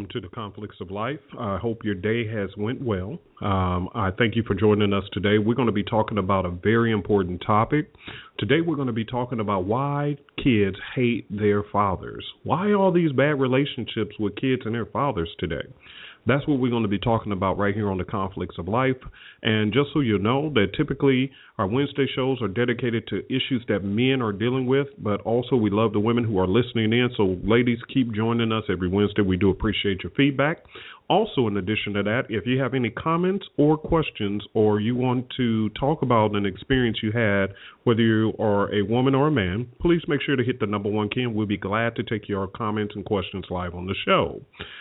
welcome to the Conflicts of Life. I hope your day has went well. I thank you for joining us today. We're going to be talking about a very important topic. Today we're going to be talking about why kids hate their fathers. Why all these bad relationships with kids and their fathers today? That's what we're going to be talking about right here on the Conflicts of Life. And just so you know, that typically our Wednesday shows are dedicated to issues that men are dealing with, but also we love the women who are listening in. So ladies, keep joining us every Wednesday. We do appreciate your feedback. Also, in addition to that, if you have any comments or questions, or you want to talk about an experience you had, whether you are a woman or a man, please make sure to hit the number 1 key, and we'll be glad to take your comments and questions live on the show.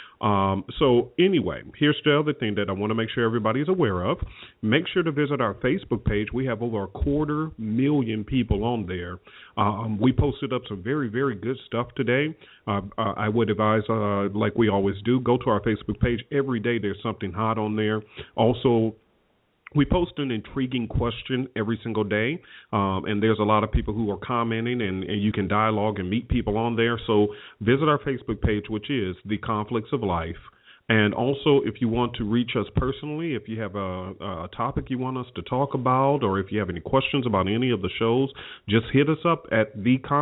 So anyway, here's the other thing that I want to make sure everybody's aware of. Make sure to visit our Facebook page. We have over 250,000 people on there. We posted up some very, very good stuff today. I would advise, like we always do, go to our Facebook page. Every day there's something hot on there. Also, we post an intriguing question every single day, and there's a lot of people who are commenting, and you can dialogue and meet people on there. So visit our Facebook page, which is The Conflicts of Life. And also, if you want to reach us personally, if you have a topic you want us to talk about, or if you have any questions about any of the shows, just hit us up at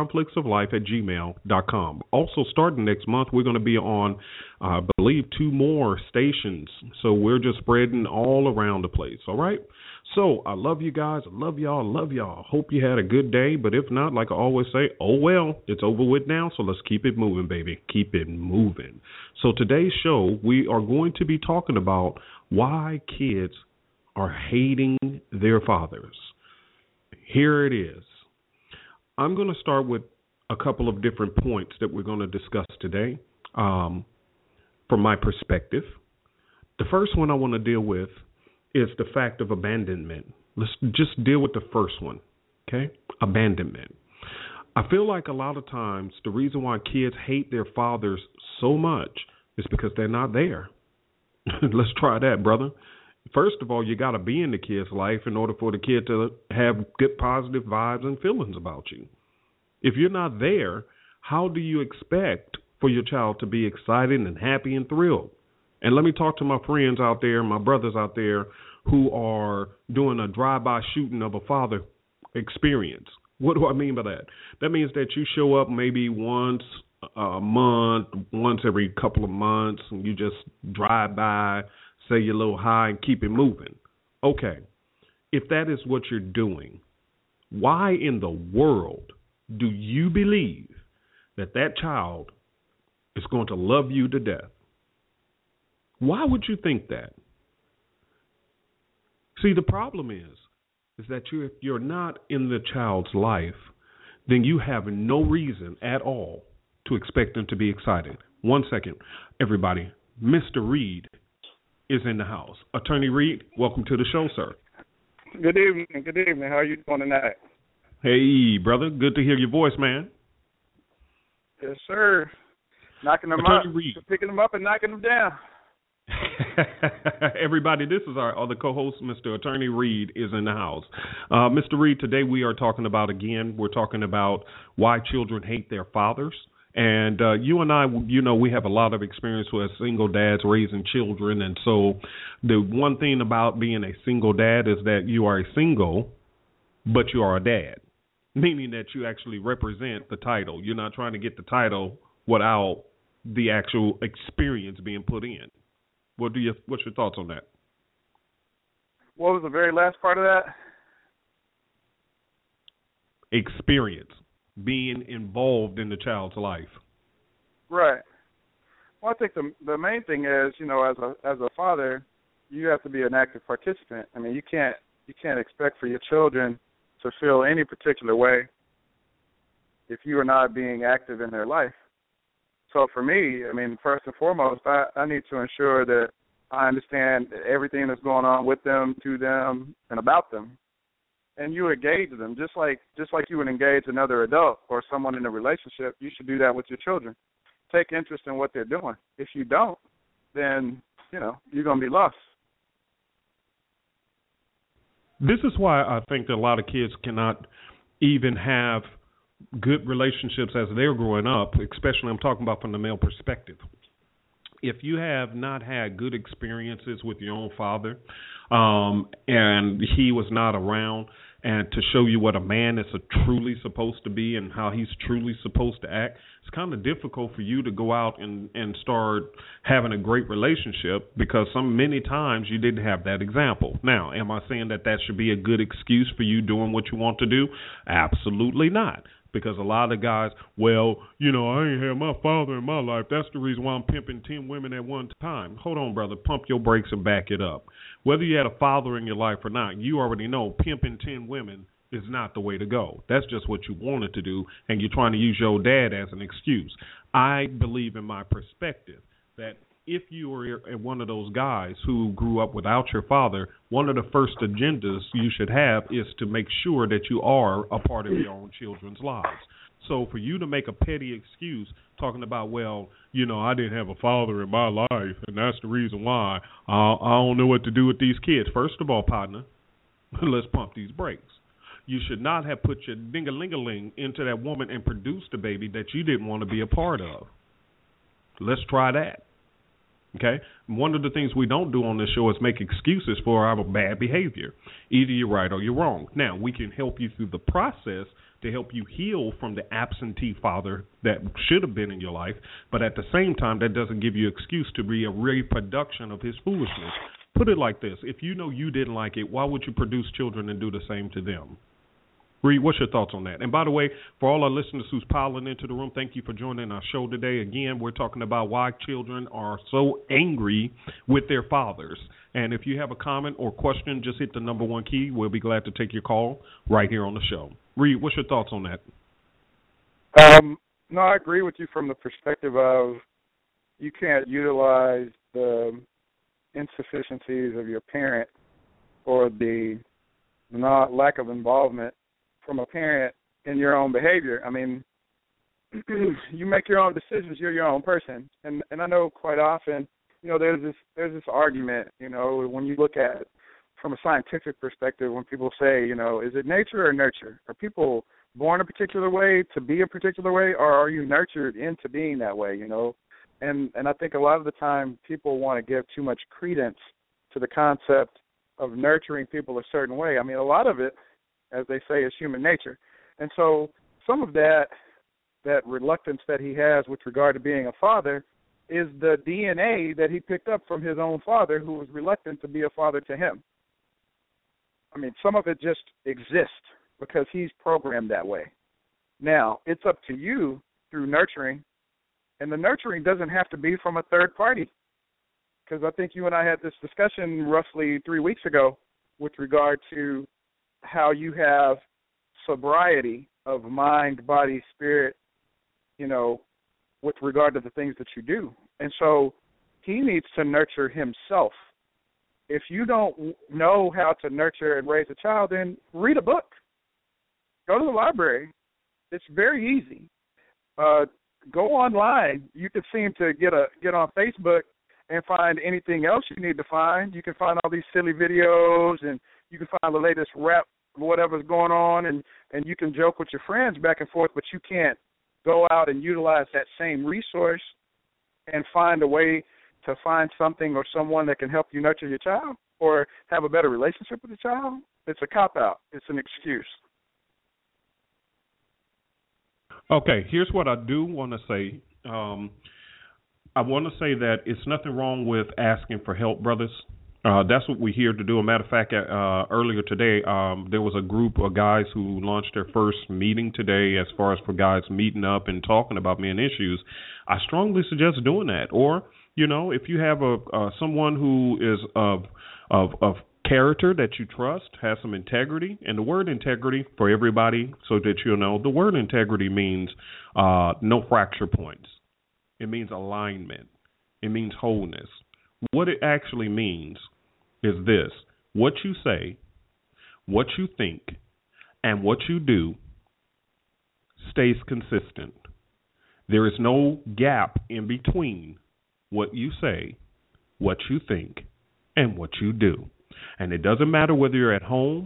theconflictsoflife@gmail.com. Also, starting next month, we're going to be on, I believe, 2 more stations. So we're just spreading all around the place, all right? So I love you guys. I love y'all. Hope you had a good day. But if not, like I always say, oh, well, it's over with now. So let's keep it moving, baby. Keep it moving. So today's show, we are going to be talking about why kids are hating their fathers. Here it is. I'm going to start with a couple of different points that we're going to discuss today from my perspective. The first one I want to deal with is the fact of abandonment. Let's just deal with the first one, okay? Abandonment. I feel like a lot of times the reason why kids hate their fathers so much is because they're not there. Let's try that, brother. First of all, you got to be in the kid's life in order for the kid to have good positive vibes and feelings about you. If you're not there, how do you expect for your child to be excited and happy and thrilled? And let me talk to my friends out there, my brothers out there who are doing a drive-by shooting of a father experience. What do I mean by that? That means that you show up maybe once a month, once every couple of months, and you just drive by, say your little hi, and keep it moving. Okay, if that is what you're doing, why in the world do you believe that that child is going to love you to death? Why would you think that? See, the problem is that if you're not in the child's life, then you have no reason at all to expect them to be excited. 1 second, everybody. Mr. Reed is in the house. Attorney Reed, welcome to the show, sir. Good evening. Good evening. How are you doing tonight? Hey, brother. Good to hear your voice, man. Yes, sir. Knocking them Attorney up, Reed. picking them up and knocking them down. Everybody, this is our other co-host, Mr. Attorney Reed, is in the house. Mr. Reed, today we are talking about, we're talking about why children hate their fathers. And you and I, we have a lot of experience with single dads raising children. And so the one thing about being a single dad is that you are a single, but you are a dad, meaning that you actually represent the title. You're not trying to get the title without the actual experience being put in. What's your thoughts on that? What was the very last part of that? Experience, being involved in the child's life. Right. Well, I think the main thing is, as a father, you have to be an active participant. I mean, you can't expect for your children to feel any particular way if you are not being active in their life. So for me, I mean, first and foremost, I need to ensure that I understand everything that's going on with them, to them, and about them. And you engage them just like you would engage another adult or someone in a relationship. You should do that with your children. Take interest in what they're doing. If you don't, then you're going to be lost. This is why I think that a lot of kids cannot even have good relationships as they're growing up, especially I'm talking about from the male perspective. if you have not had good experiences with your own father, and he was not around, and to show you what a man is truly supposed to be and how he's truly supposed to act, it's kind of difficult for you to go out and start having a great relationship because many times you didn't have that example. Now, am I saying that should be a good excuse for you doing what you want to do? Absolutely not. Because a lot of guys, well, I ain't had my father in my life. That's the reason why I'm pimping 10 women at one time. Hold on, brother. Pump your brakes and back it up. Whether you had a father in your life or not, you already know pimping 10 women is not the way to go. That's just what you wanted to do, and you're trying to use your dad as an excuse. I believe in my perspective that if you are one of those guys who grew up without your father, one of the first agendas you should have is to make sure that you are a part of your own children's lives. So for you to make a petty excuse talking about, well, I didn't have a father in my life, and that's the reason why I don't know what to do with these kids. First of all, partner, let's pump these brakes. You should not have put your ding-a-ling-a-ling into that woman and produced a baby that you didn't want to be a part of. Let's try that. Okay? One of the things we don't do on this show is make excuses for our bad behavior. Either you're right or you're wrong. Now, we can help you through the process to help you heal from the absentee father that should have been in your life, but at the same time, that doesn't give you an excuse to be a reproduction of his foolishness. Put it like this. If you know you didn't like it, why would you produce children and do the same to them? Reed, what's your thoughts on that? And by the way, for all our listeners who's piling into the room, thank you for joining our show today. Again, we're talking about why children are so angry with their fathers. And if you have a comment or question, just hit the number 1 key. We'll be glad to take your call right here on the show. Reed, what's your thoughts on that? No, I agree with you from the perspective of you can't utilize the insufficiencies of your parent or the lack of involvement from a parent in your own behavior. I mean, you make your own decisions. You're your own person, and I know quite often, there's this argument. When you look at it from a scientific perspective, when people say, is it nature or nurture? Are people born a particular way to be a particular way, or are you nurtured into being that way? And I think a lot of the time people want to give too much credence to the concept of nurturing people a certain way. I mean, a lot of it, as they say, is human nature. And so some of that reluctance that he has with regard to being a father is the DNA that he picked up from his own father, who was reluctant to be a father to him. I mean, some of it just exists because he's programmed that way. Now, it's up to you through nurturing, and the nurturing doesn't have to be from a third party, because I think you and I had this discussion roughly 3 weeks ago with regard to how you have sobriety of mind, body, spirit, with regard to the things that you do. And so he needs to nurture himself. If you don't know how to nurture and raise a child, then read a book. Go to the library. It's very easy. Go online. You can seem to get on Facebook and find anything else you need to find. You can find all these silly videos, and you can find the latest rap, whatever's going on, and you can joke with your friends back and forth, but you can't go out and utilize that same resource and find a way to find something or someone that can help you nurture your child or have a better relationship with the child. It's a cop-out. It's an excuse. Okay, here's what I do want to say. I want to say that it's nothing wrong with asking for help, brothers. That's what we're here to do. As a matter of fact, earlier today, there was a group of guys who launched their first meeting today as far as for guys meeting up and talking about men issues. I strongly suggest doing that. Or, if you have someone who is of character that you trust, has some integrity, and the word integrity for everybody, so that the word integrity means no fracture points. It means alignment. It means wholeness. What it actually means is this: what you say, what you think, and what you do stays consistent. There is no gap in between what you say, what you think, and what you do. And it doesn't matter whether you're at home,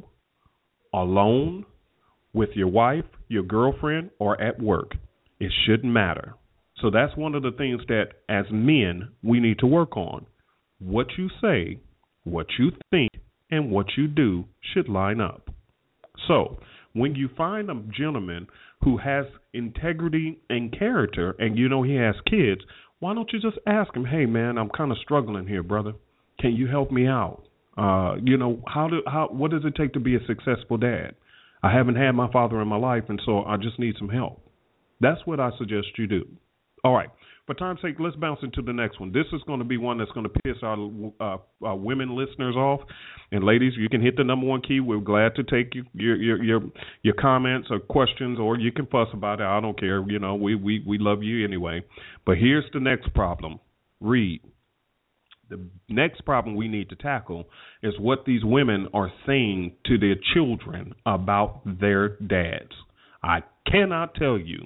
alone, with your wife, your girlfriend, or at work. It shouldn't matter. So that's one of the things that as men we need to work on. What you say, what you think, and what you do should line up. So when you find a gentleman who has integrity and character and you know he has kids, why don't you just ask him, hey, man, I'm kind of struggling here, brother. Can you help me out? What does it take to be a successful dad? I haven't had my father in my life, and so I just need some help. That's what I suggest you do. All right. For time's sake, let's bounce into the next one. This is going to be one that's going to piss our women listeners off. And ladies, you can hit the number one key. We're glad to take your comments or questions, or you can fuss about it. I don't care. You know, we love you anyway. But here's the next problem. Read. The next problem we need to tackle is what these women are saying to their children about their dads. I cannot tell you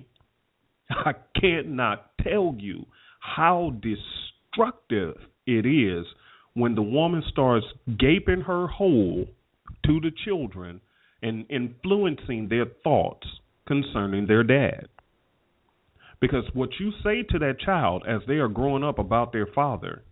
how destructive it is when the woman starts gaping her hole to the children and influencing their thoughts concerning their dad. Because what you say to that child as they are growing up about their father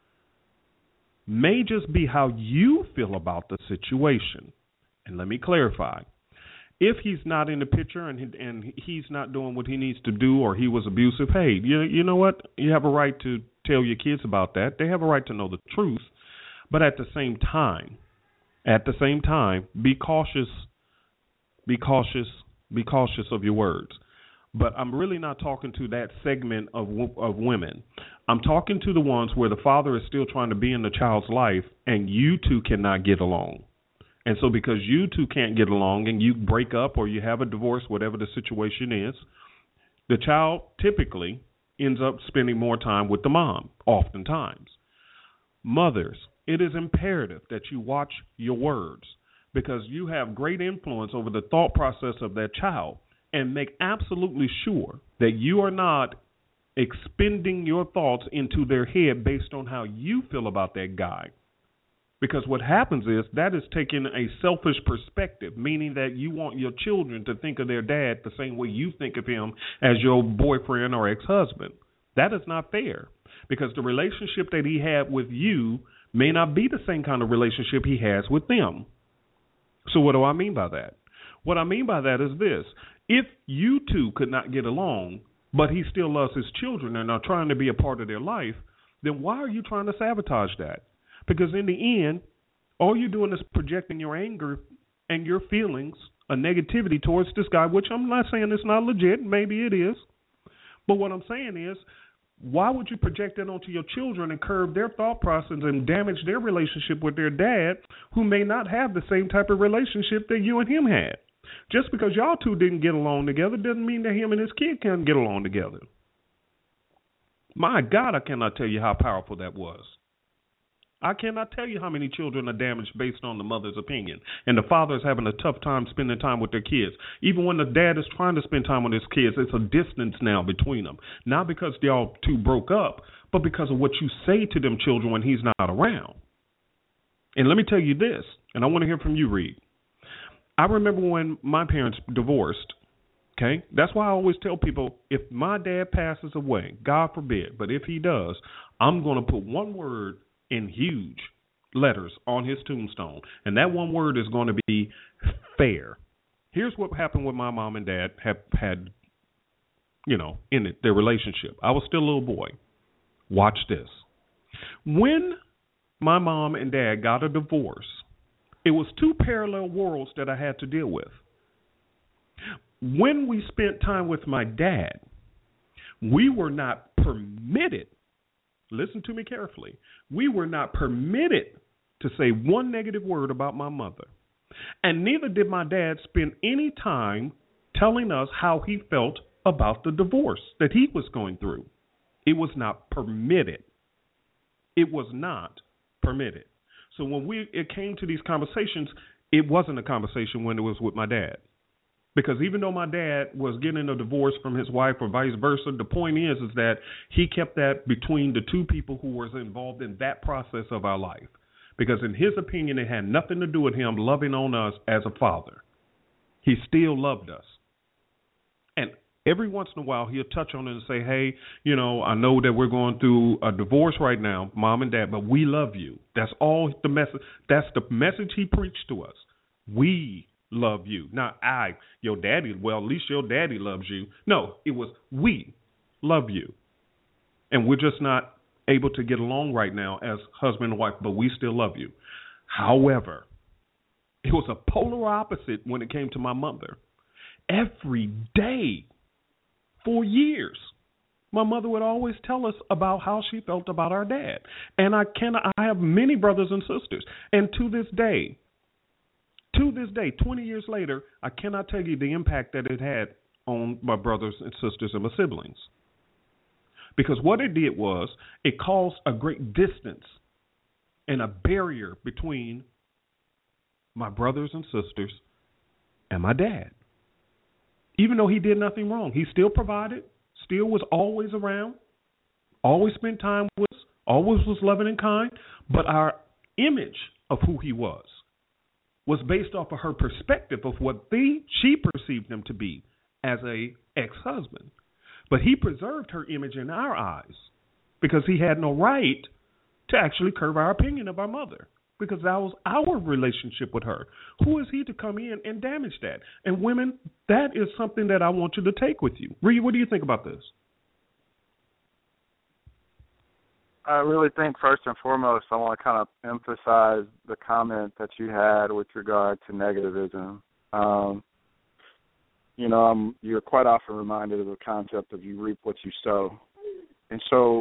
may just be how you feel about the situation. And let me clarify. If he's not in the picture and he's not doing what he needs to do, or he was abusive, hey, you know what? You have a right to tell your kids about that. They have a right to know the truth. But at the same time, be cautious. Be cautious of your words. But I'm really not talking to that segment of women. I'm talking to the ones where the father is still trying to be in the child's life and you two cannot get along. And so because you two can't get along and you break up or you have a divorce, whatever the situation is, the child typically ends up spending more time with the mom, oftentimes. Mothers, it is imperative that you watch your words because you have great influence over the thought process of that child, and make absolutely sure that you are not expending your thoughts into their head based on how you feel about that guy. Because what happens is that is taking a selfish perspective, meaning that you want your children to think of their dad the same way you think of him as your boyfriend or ex-husband. That is not fair, because the relationship that he had with you may not be the same kind of relationship he has with them. So what do I mean by that? What I mean by that is this. If you two could not get along, but he still loves his children and are trying to be a part of their life, then why are you trying to sabotage that? Because in the end, all you're doing is projecting your anger and your feelings, a negativity towards this guy, which I'm not saying it's not legit. Maybe it is. But what I'm saying is, why would you project that onto your children and curb their thought process and damage their relationship with their dad, who may not have the same type of relationship that you and him had? Just because y'all two didn't get along together doesn't mean that him and his kid can't get along together. My God, I cannot tell you how powerful that was. I cannot tell you how many children are damaged based on the mother's opinion. And the father is having a tough time spending time with their kids. Even when the dad is trying to spend time with his kids, it's a distance now between them. Not because y'all two broke up, but because of what you say to them children when he's not around. And let me tell you this, and I want to hear from you, Reed. I remember when my parents divorced, okay? That's why I always tell people, if my dad passes away, God forbid, but if he does, I'm going to put one word in huge letters on his tombstone, and that one word is going to be fair. Here's what happened with my mom and dad had, in it, their relationship. I was still a little boy. Watch this. When my mom and dad got a divorce, it was two parallel worlds that I had to deal with. When we spent time with my dad, we were not permitted, listen to me carefully, we were not permitted to say one negative word about my mother. And neither did my dad spend any time telling us how he felt about the divorce that he was going through. It was not permitted. It was not permitted. So when it came to these conversations, it wasn't a conversation when it was with my dad. Because even though my dad was getting a divorce from his wife or vice versa, the point is that he kept that between the two people who was involved in that process of our life. Because in his opinion, it had nothing to do with him loving on us as a father. He still loved us. And Every once in a while, he'll touch on it and say, hey, I know that we're going through a divorce right now, mom and dad, but we love you. That's all the message. That's the message he preached to us. We love you. Not your daddy, well, at least your daddy loves you. No, it was we love you. And we're just not able to get along right now as husband and wife, but we still love you. However, it was a polar opposite when it came to my mother. Every day for years, my mother would always tell us about how she felt about our dad. And I have many brothers and sisters. And to this day, 20 years later, I cannot tell you the impact that it had on my brothers and sisters and my siblings. Because what it did was it caused a great distance and a barrier between my brothers and sisters and my dad. Even though he did nothing wrong, he still provided, still was always around, always spent time with us, always was loving and kind. But our image of who he was based off of her perspective of what she perceived him to be as a ex-husband. But he preserved her image in our eyes because he had no right to actually curb our opinion of our mother, because that was our relationship with her. Who is he to come in and damage that? And women, that is something that I want you to take with you. Ree, what do you think about this? I really think first and foremost I want to kind of emphasize the comment that you had with regard to negativism. You're quite often reminded of the concept of you reap what you sow. And so,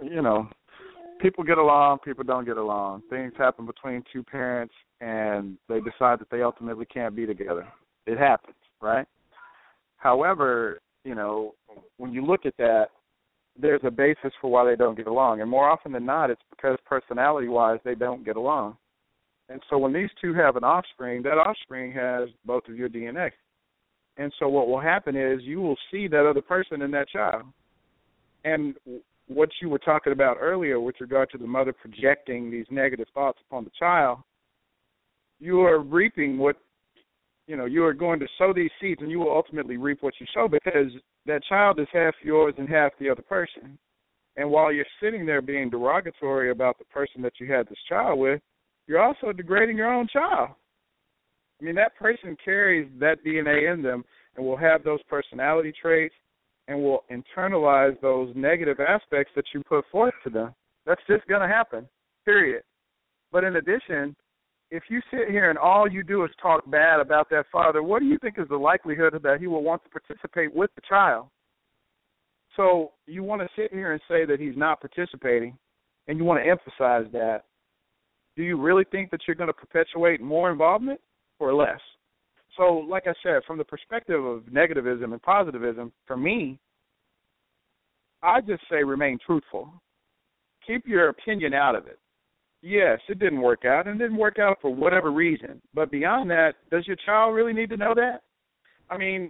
people get along, people don't get along. Things happen between two parents, and they decide that they ultimately can't be together. It happens, right? However, when you look at that, there's a basis for why they don't get along. And more often than not, it's because personality-wise they don't get along. And so when these two have an offspring, that offspring has both of your DNA. And so what will happen is you will see that other person in that child. And what you were talking about earlier with regard to the mother projecting these negative thoughts upon the child, you are reaping you are going to sow these seeds, and you will ultimately reap what you sow, because that child is half yours and half the other person. And while you're sitting there being derogatory about the person that you had this child with, you're also degrading your own child. I mean, that person carries that DNA in them and will have those personality traits and will internalize those negative aspects that you put forth to them. That's just going to happen, period. But in addition, if you sit here and all you do is talk bad about that father, what do you think is the likelihood that he will want to participate with the child? So you want to sit here and say that he's not participating, and you want to emphasize that. Do you really think that you're going to perpetuate more involvement or less? So, like I said, from the perspective of negativism and positivism, for me, I just say remain truthful. Keep your opinion out of it. Yes, it didn't work out, and it didn't work out for whatever reason. But beyond that, does your child really need to know that? I mean,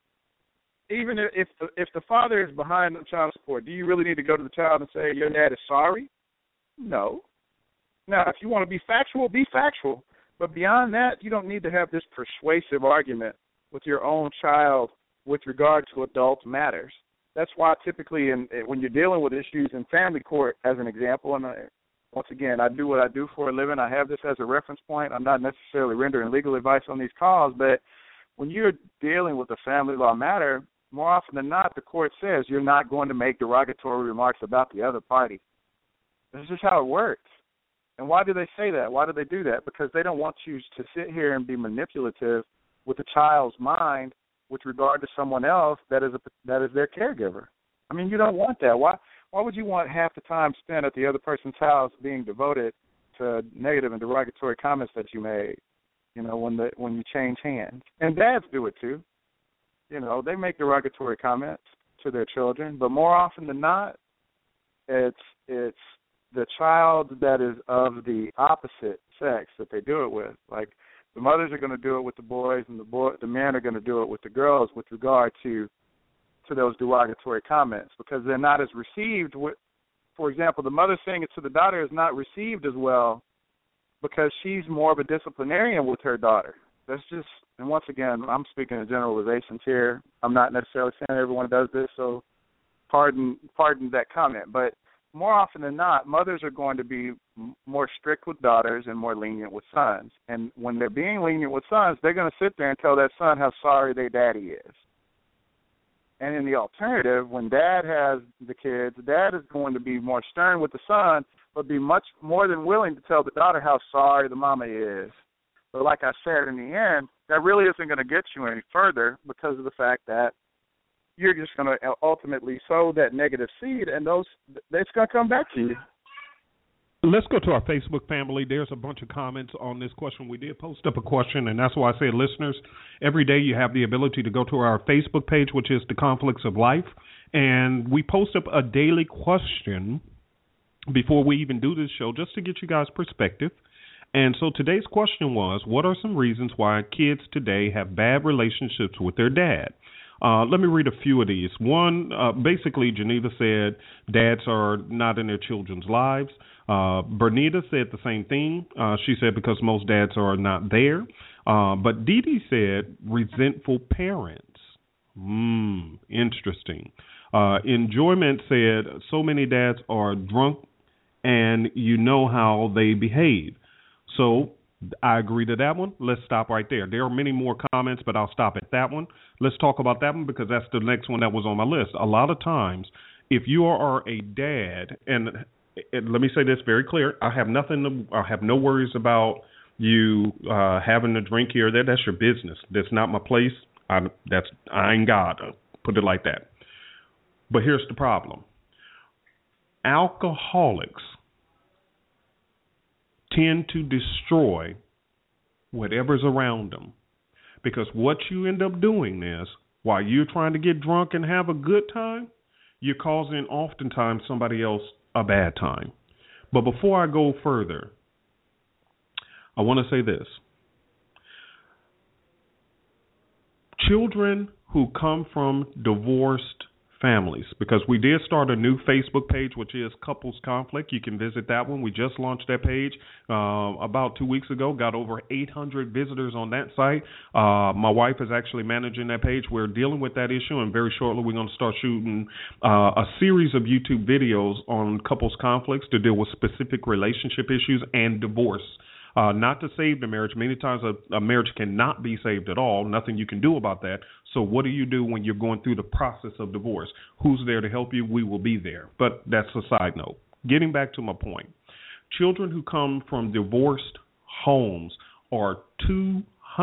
even if the father is behind the child support, do you really need to go to the child and say, your dad is sorry? No. Now, if you want to be factual, be factual. But beyond that, you don't need to have this persuasive argument with your own child with regard to adult matters. That's why typically when you're dealing with issues in family court, as an example, and once again, I do what I do for a living. I have this as a reference point. I'm not necessarily rendering legal advice on these calls, but when you're dealing with a family law matter, more often than not, the court says you're not going to make derogatory remarks about the other party. This is just how it works. And why do they say that? Why do they do that? Because they don't want you to sit here and be manipulative with a child's mind with regard to someone else that is their caregiver. I mean, you don't want that. Why would you want half the time spent at the other person's house being devoted to negative and derogatory comments that you made, when you change hands? And dads do it too. They make derogatory comments to their children, but more often than not, it's the child that is of the opposite sex that they do it with. Like the mothers are going to do it with the boys, and the men are going to do it with the girls with regard to those derogatory comments, because they're not as received. For example, the mother saying it to the daughter is not received as well because she's more of a disciplinarian with her daughter. that's just, and once again, I'm speaking in generalizations here. I'm not necessarily saying everyone does this, so pardon that comment. But more often than not, mothers are going to be more strict with daughters and more lenient with sons. And when they're being lenient with sons, they're going to sit there and tell that son how sorry their daddy is. And in the alternative, when dad has the kids, dad is going to be more stern with the son, but be much more than willing to tell the daughter how sorry the mama is. But like I said, in the end, that really isn't going to get you any further because of the fact that you're just going to ultimately sow that negative seed, and it's going to come back to you. Let's go to our Facebook family. There's a bunch of comments on this question. We did post up a question, and that's why I say, listeners, every day you have the ability to go to our Facebook page, which is The Conflicts of Life, and we post up a daily question before we even do this show just to get you guys perspective. And so today's question was, what are some reasons why kids today have bad relationships with their dad? Let me read a few of these. One, basically, Geneva said dads are not in their children's lives. Bernita said the same thing. She said because most dads are not there. But Dee Dee said resentful parents. Interesting. Enjoyment said so many dads are drunk and you know how they behave. So I agree to that one. Let's stop right there. There are many more comments, but I'll stop at that one. Let's talk about that one because that's the next one that was on my list. A lot of times, if you are a dad, and let me say this very clear, I have no worries about you having a drink here or there. That's your business. That's not my place. I ain't God. Put it like that. But here's the problem. Alcoholics tend to destroy whatever's around them. Because what you end up doing is, while you're trying to get drunk and have a good time, you're causing oftentimes somebody else a bad time. But before I go further, I want to say this. Children who come from divorced families, because we did start a new Facebook page, which is Couples Conflict. You can visit that one. We just launched that page about 2 weeks ago, got over 800 visitors on that site. My wife is actually managing that page. We're dealing with that issue, and very shortly we're going to start shooting a series of YouTube videos on couples conflicts to deal with specific relationship issues and divorce. Not to save the marriage. Many times a marriage cannot be saved at all. Nothing you can do about that. So what do you do when you're going through the process of divorce? Who's there to help you? We will be there. But that's a side note. Getting back to my point. Children who come from divorced homes are 200%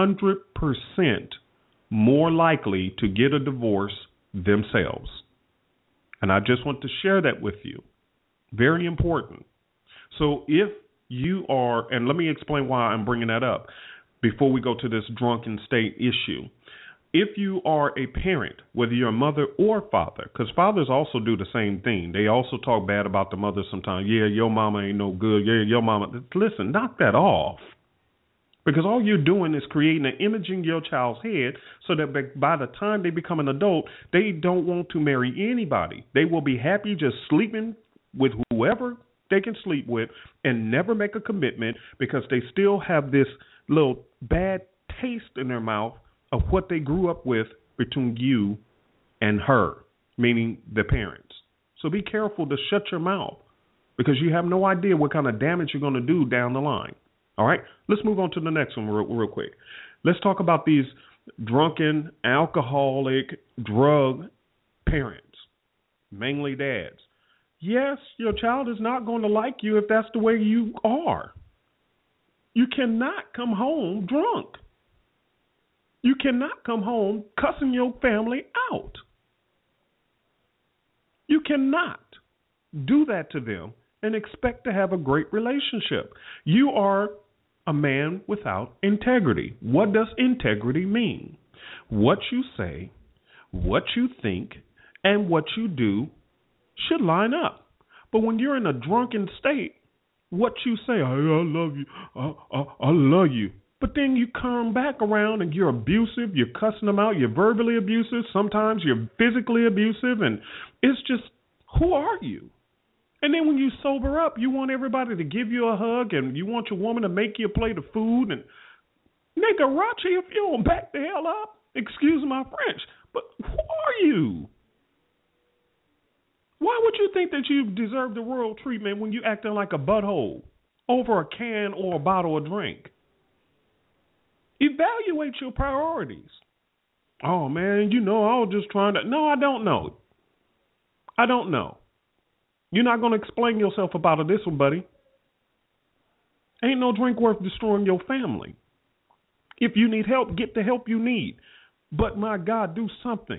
more likely to get a divorce themselves. And I just want to share that with you. Very important. So if you are, and let me explain why I'm bringing that up before we go to this drunken state issue. If you are a parent, whether you're a mother or father, because fathers also do the same thing. They also talk bad about the mother sometimes. Yeah, your mama ain't no good. Yeah, your mama. Listen, knock that off. Because all you're doing is creating an image in your child's head so that by the time they become an adult, they don't want to marry anybody. They will be happy just sleeping with whoever they can sleep with and never make a commitment because they still have this little bad taste in their mouth of what they grew up with between you and her, meaning the parents. So be careful to shut your mouth because you have no idea what kind of damage you're going to do down the line. All right, let's move on to the next one real quick. Let's talk about these drunken, alcoholic, drug parents, mainly dads. Yes, your child is not going to like you if that's the way you are. You cannot come home drunk. You cannot come home cussing your family out. You cannot do that to them and expect to have a great relationship. You are a man without integrity. What does integrity mean? What you say, what you think, and what you do should line up. But when you're in a drunken state, what you say, I love you, I love you. But then you come back around and you're abusive, you're cussing them out, you're verbally abusive, sometimes you're physically abusive, and it's just, who are you? And then when you sober up, you want everybody to give you a hug and you want your woman to make you a plate of food. And Nigga, Rachi, if you don't back the hell up, excuse my French, but who are you? Why would you think that you deserve the royal treatment when you acting like a butthole over a can or a bottle of drink? Evaluate your priorities. Oh, man, I was just trying to. No, I don't know. I don't know. You're not going to explain yourself about this one, buddy. Ain't no drink worth destroying your family. If you need help, get the help you need. But, my God, do something.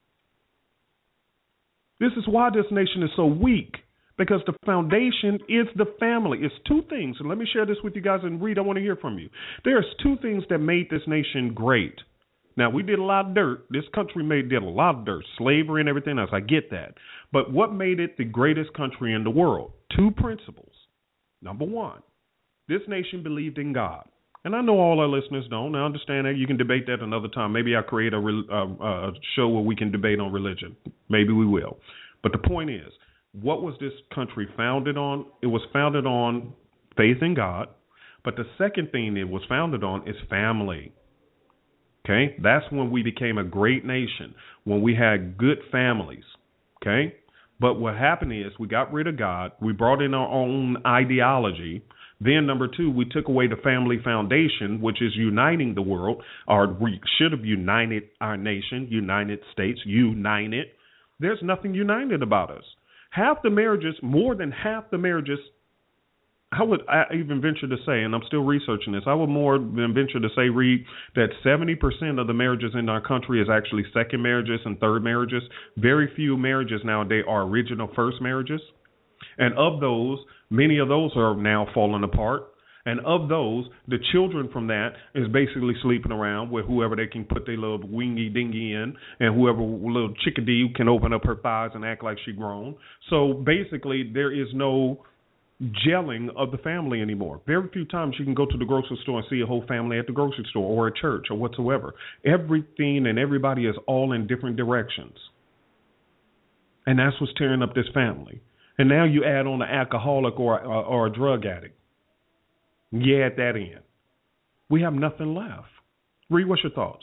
This is why this nation is so weak, because the foundation is the family. It's two things, and let me share this with you guys, and Reed, I want to hear from you. There's two things that made this nation great. Now, we did a lot of dirt. This country did a lot of dirt, slavery and everything else. I get that. But what made it the greatest country in the world? Two principles. Number one, this nation believed in God. And I know all our listeners don't. I understand that. You can debate that another time. Maybe I'll create a show where we can debate on religion. Maybe we will. But the point is, what was this country founded on? It was founded on faith in God. But the second thing it was founded on is family. Okay? That's when we became a great nation, when we had good families. Okay? But what happened is we got rid of God. We brought in our own ideology. Then, number two, we took away the family foundation, which is uniting the world, or we should have united our nation, United States, united. There's nothing united about us. Half the marriages, more than half the marriages, I would even venture to say, and I'm still researching this, I would more than venture to say, Reed, that 70% of the marriages in our country is actually second marriages and third marriages. Very few marriages nowadays are original first marriages. And of those, many of those are now falling apart. And of those, the children from that is basically sleeping around with whoever they can put their little wingy dingy in, and whoever little chickadee can open up her thighs and act like she grown. So basically, there is no gelling of the family anymore. Very few times you can go to the grocery store and see a whole family at the grocery store or a church or whatsoever. Everything and everybody is all in different directions. And that's what's tearing up this family. And now you add on an alcoholic or a drug addict. You add that in. We have nothing left. Reed, what's your thoughts?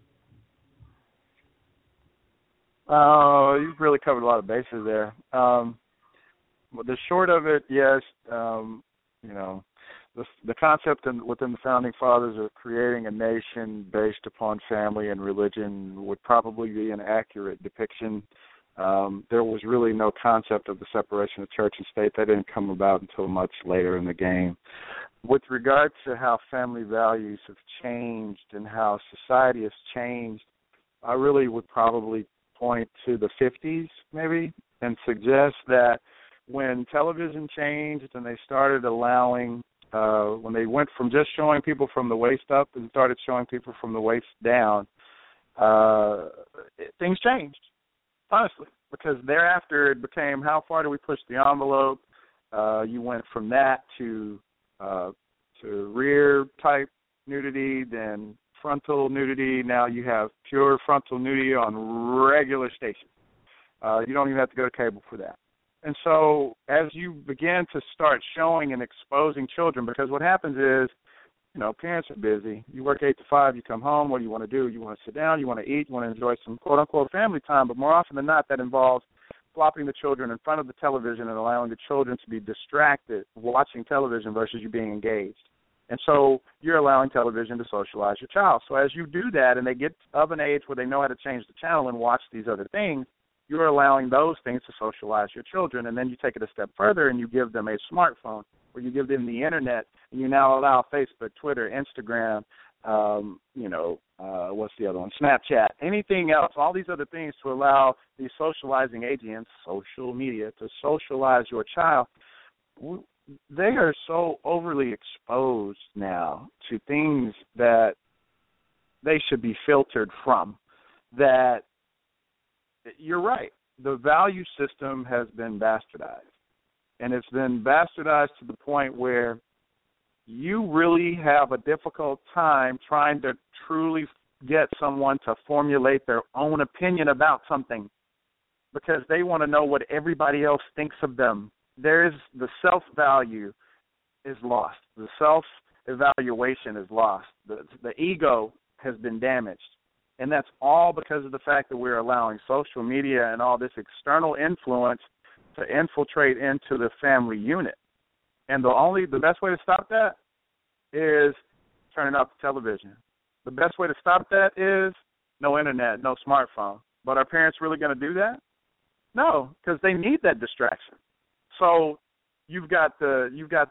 You've really covered a lot of bases there. But the short of it, yes, the concept within the Founding Fathers of creating a nation based upon family and religion would probably be an accurate depiction. There was really no concept of the separation of church and state. That didn't come about until much later in the game. With regard to how family values have changed and how society has changed, I really would probably point to the 50s maybe and suggest that when television changed and they started allowing, when they went from just showing people from the waist up and started showing people from the waist down, things changed. Honestly, because thereafter it became how far do we push the envelope? You went from that to rear type nudity, then frontal nudity. Now you have pure frontal nudity on regular stations. You don't even have to go to cable for that. And so as you begin to start showing and exposing children, because what happens is, parents are busy. You work 8 to 5, you come home. What do you want to do? You want to sit down, you want to eat, you want to enjoy some quote-unquote family time, but more often than not, that involves flopping the children in front of the television and allowing the children to be distracted watching television versus you being engaged. And so you're allowing television to socialize your child. So as you do that and they get of an age where they know how to change the channel and watch these other things, you're allowing those things to socialize your children. And then you take it a step further and you give them a smartphone, or you give them the Internet, and you now allow Facebook, Twitter, Instagram, what's the other one, Snapchat, anything else, all these other things to allow these socializing agents, social media, to socialize your child. They are so overly exposed now to things that they should be filtered from that you're right. The value system has been bastardized. And it's been bastardized to the point where you really have a difficult time trying to truly get someone to formulate their own opinion about something because they want to know what everybody else thinks of them. The self-value is lost. The evaluation is lost. The ego has been damaged. And that's all because of the fact that we're allowing social media and all this external influence to infiltrate into the family unit. And the best way to stop that is turning off the television. The best way to stop that is no internet, no smartphone. But are parents really going to do that? No, because they need that distraction. So you've got that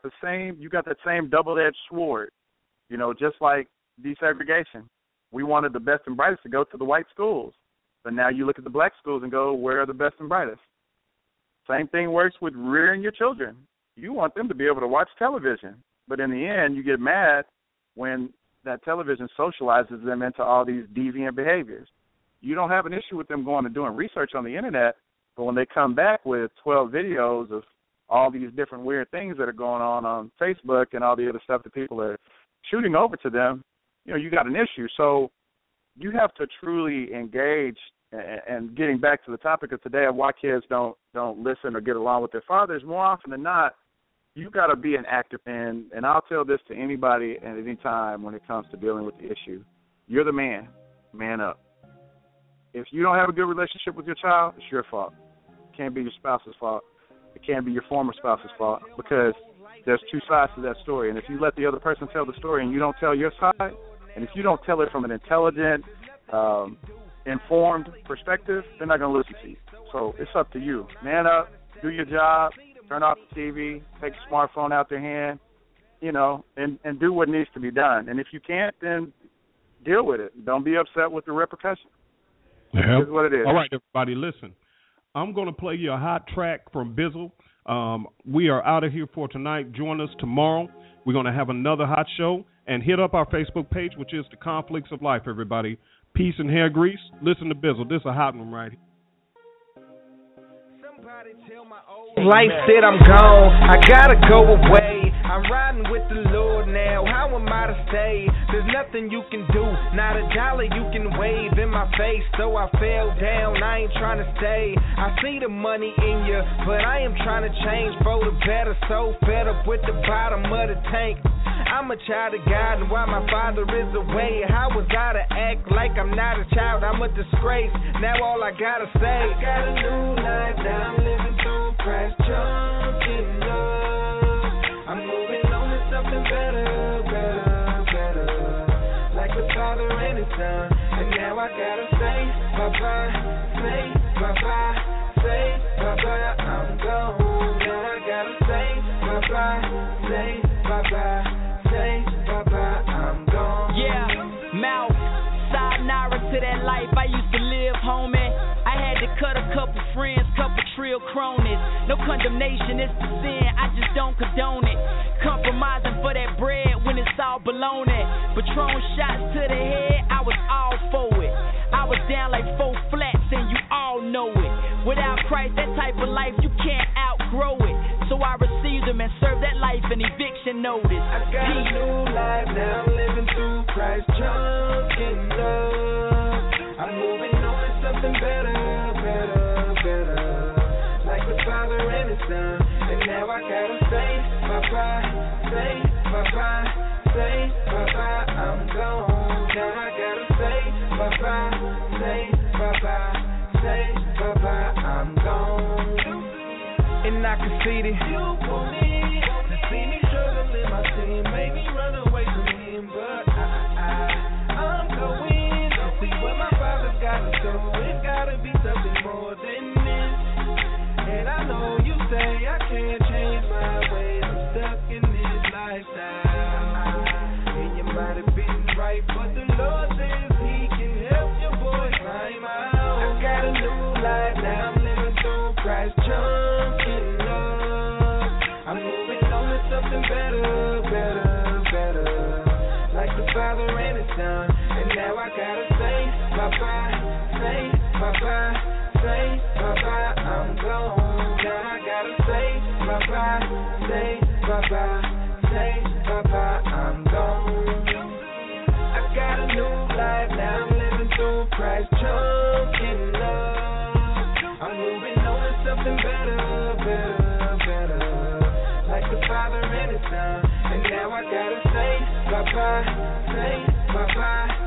same double-edged sword, just like desegregation. We wanted the best and brightest to go to the white schools, but now you look at the black schools and go, where are the best and brightest? Same thing works with rearing your children. You want them to be able to watch television, but in the end, you get mad when that television socializes them into all these deviant behaviors. You don't have an issue with them going and doing research on the internet, but when they come back with 12 videos of all these different weird things that are going on Facebook and all the other stuff that people are shooting over to them, you got an issue. So you have to truly engage. And getting back to the topic of today of why kids don't listen or get along with their fathers, more often than not, you got to be an active fan. And I'll tell this to anybody at any time when it comes to dealing with the issue. You're the man. Man up. If you don't have a good relationship with your child, it's your fault. It can't be your spouse's fault. It can't be your former spouse's fault, because there's two sides to that story. And if you let the other person tell the story and you don't tell your side, and if you don't tell it from an intelligent, informed perspective, they're not going to listen to you. So it's up to you. Man up, do your job, turn off the TV, take your smartphone out their hand, and do what needs to be done. And if you can't, then deal with it. Don't be upset with the repercussions. That's what it is. All right, everybody, listen. I'm going to play you a hot track from Bizzle. We are out of here for tonight. Join us tomorrow. We're going to have another hot show. And hit up our Facebook page, which is The Conflicts of Life, everybody. Peace and hair grease. Listen to Bizzle. This is a hot one right here. Life said I'm gone, I gotta go away. I'm riding with the Lord now, how am I to stay? There's nothing you can do, not a dollar you can wave in my face. So I fell down, I ain't trying to stay. I see the money in you, but I am trying to change for the better. So fed up with the bottom of the tank. I'm a child of God, and while my father is away, how was I to act like I'm not a child? I'm a disgrace, now all I gotta say, I got a new life, now I'm living through Christ, drunk in love. I'm moving on to something better, like the Father and His Son. And now I gotta say bye-bye, say bye-bye, say bye-bye, I'm gone. Now I gotta say bye-bye, say bye-bye, say bye-bye, I'm gone. Yeah, mouth, sayonara to that life I used to live, homie. I had to cut a couple friends, couple trill cronies. No condemnation, it's the sin, I just don't condone it. Compromising for that bread when it's all baloney. Patron shots to the head, I was all for it. I was down like 4 flats and you all know it. Without Christ, that type of life, you can't outgrow it. So I received him and served that life an eviction notice. I got a new life, now I'm living through Christ, drunk in love. I'm moving on to something better, like the Father and His Son. And now I gotta say bye-bye, say bye-bye, say bye-bye, I'm gone. Now I gotta say bye-bye, say bye-bye, say bye-bye, I'm gone. And I can see that you want it, to see me struggling, my sin made me run away from Him, but I'm going to see what my Father's got to show. It's gotta be something more than this. And I know you say I can't change my ways, I'm stuck in this lifestyle. And you might have been right, but the Lord says He can help your boy climb out. I got a new life, now I'm living through Christ, drunk in love. I'm moving on to something better, like the Father and His Son. And now I gotta say bye-bye, say bye-bye, say bye-bye, I'm gone. Now I gotta say bye-bye, say bye-bye, say bye-bye, I'm gone. I got a new life, now I'm living through Christ, drunk in love. I'm moving on to something better, like the Father and His Son. And now I gotta say bye-bye, say bye-bye.